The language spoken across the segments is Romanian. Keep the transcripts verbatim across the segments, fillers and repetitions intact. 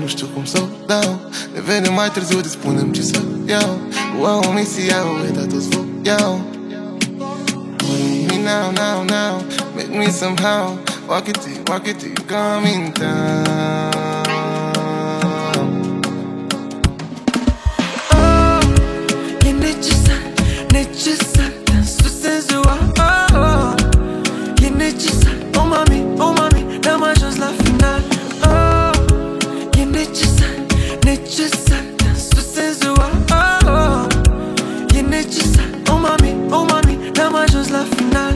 știu cum să o dau. Devene mai târziu de spunem ce să iau. Wow, misia, e dat toți vă iau. Me now, now, now, make me somehow walk it to you, walk it to you, coming down. Oh, e necesar, necesar dansul senzual. Oh, oh, e necesar, oh mami, oh mami, n-am ajuns la final. Oh, e necesar, necesar dansul senzual. Oh, oh, e necesar, oh mami, oh mami, n-am ajuns la final.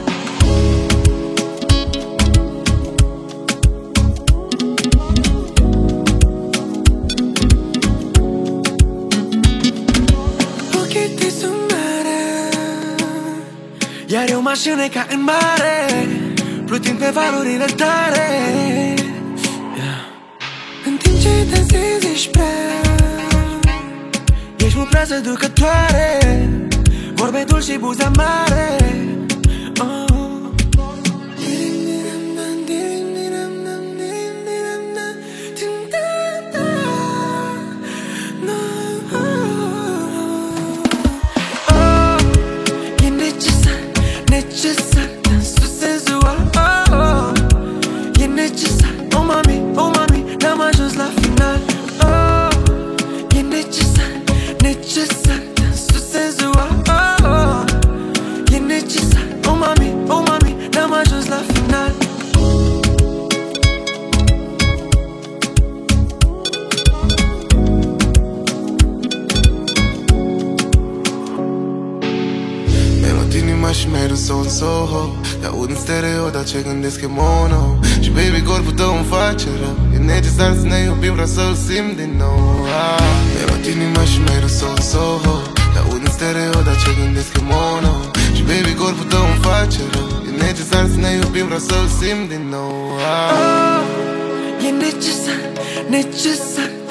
Ochii sunt mare, iar eu mașină ca în mare, plutind pe valurile tare. Yeah. În timp ce dansezi ești prea, ești mult prea seducătoare, vorbe dulci și buze amare. Oh. Necesar dansul senzual. Oh, oh, e necesar, oh mami, oh mami, n-am ajuns la final. Oh, e necesar, necesar dansul senzual. Oh, oh, e necesar, oh mami, oh mami, n-am ajuns la final. Și mi-ai dus-o în Soho. Te aud în stereo, dar ce gândesc e mono. Și baby, corpul tău îmi face rău. E necesar să ne iubim, vreau să-l simt din nou. ah. Mi-ai luat inima și mi-ai dus-o în Soho. Te aud în stereo, dar ce gândesc e mono. Și baby, corpul tău îmi face rău. E necesar să ne iubim, vreau să-l simt din nou. ah. Oh, e necesar, necesar